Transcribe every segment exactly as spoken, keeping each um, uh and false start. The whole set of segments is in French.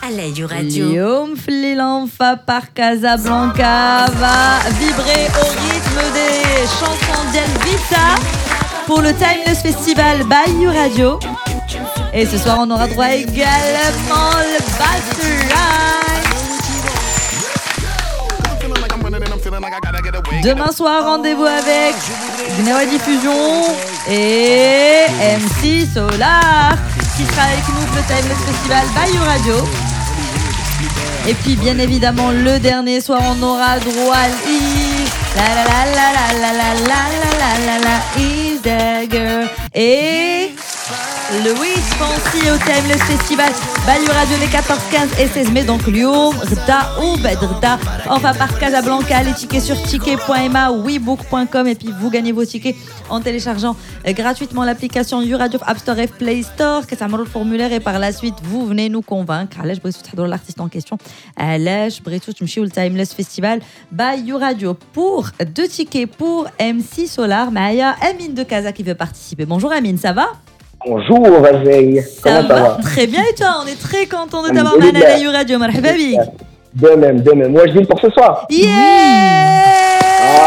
على راديو. اليوم في الليل انفا par Casablanca va vibrer au rythme des chansons d'Elvita pour le Timeless Festival by You Radio. Et ce soir, on aura droit également le Bassline. Demain soir, rendez-vous avec Gnawa Diffusion et M C Solar qui sera avec nous pour le Timeless Festival by You Radio. Et puis bien évidemment le dernier soir on aura droit à la la la la la la la la la la la is the girl et Louis Fancy au Timeless Festival by You Radio les quatorze, quinze et seize mai. Donc Lyon, Rda ou Bedrda. Enfin par Casablanca, les tickets sur ticket point m a, webook point com et puis vous gagnez vos tickets en téléchargeant gratuitement l'application You Radio App Store et Play Store. Que ça le formulaire et par la suite vous venez nous convaincre. Allez, je brisou تحضروا l'artiste en question. Allez, je brisou تمشيو au Timeless Festival by You Radio pour deux tickets pour M C Solar. Maya Amine de Casa qui veut participer. Bonjour Amine, ça va? Bonjour Vazeille, comment ça va? Très bien et toi? On est très content de t'avoir mané à You Radio. Marhaba bik. De même, de même. Moi je dis pour ce soir. Yeah!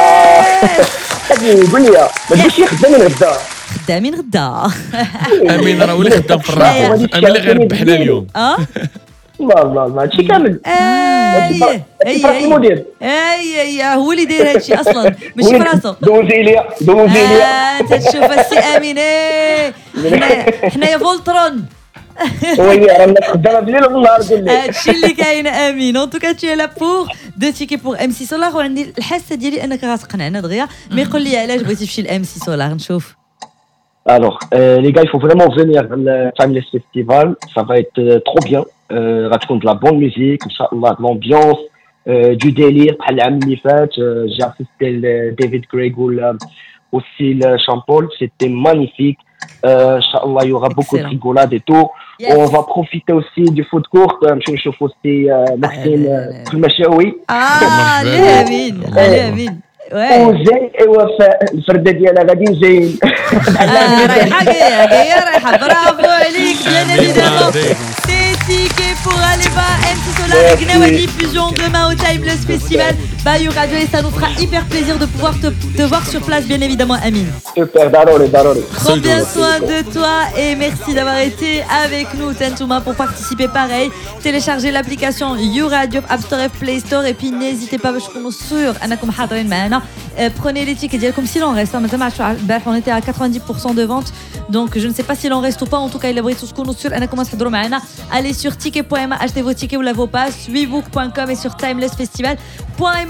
خدني قول لي ما تقولش خدامين غدا. خدامين غدا. امين راه ولي خدام في الراحه. امين اللي غير ربحنا اليوم. اه الله الله الله هادشي كامل. اي اي المدير. اي اي هو اللي داير هادشي اصلا ماشي في راسو. دوزي ليا دوزي ليا. انت تشوف السي امين ايه حنا حنايا فولترون. وي رانا خدامه بالليل والنهار قول لي. هادشي اللي كاين امين. ان توكا تي لا بور دو تيكي بور ام سي سولار وعندي الحاسه ديالي انك غتقنعنا دغيا مي قول لي علاش بغيتي تمشي لام سي سولار نشوف. Alors, euh, les gars, il faut vraiment venir le Timeless Festival. Ça va être euh, trop bien. Euh, raconte de la bonne musique, Inch'Allah, de l'ambiance, euh, du délire. Euh, j'ai assisté le David Gregg ou le, aussi le Champol. C'était magnifique. Euh, Inch'Allah, il y aura beaucoup de rigolade et tout. Yes. On va profiter aussi du foot court. Je vais chauffer aussi Martine Kulmachaoui. Ah, allez, Amine. Allez, Amine. وزين وفاء الفرده ديالها غادي زين. رايحه جايه جايه رايحه برافو عليك bien évidemment. Des tickets pour aller voir M C Solar et Gnawa Diffusion demain au Timeless Festival by You Radio et ça nous fera hyper plaisir de pouvoir te, te voir sur place bien évidemment Amine. Super, darori, darori. Prends bien soin de toi et merci d'avoir été avec nous Tentouma pour participer pareil. Téléchargez l'application You Radio App Store et Play Store et puis n'hésitez pas باش تكونوا sûr انكم حاضرين معنا. Prenez les tickets ديالكم s'il en reste. On était à quatre-vingt-dix pour cent de vente donc je ne sais pas s'il en reste ou pas. En tout cas il a بغيتو تكونوا sûr انكم تحضروا معنا. Allez sur ticket point m a, achetez vos tickets ou la vos passes webook point com et sur timeless festival point m a.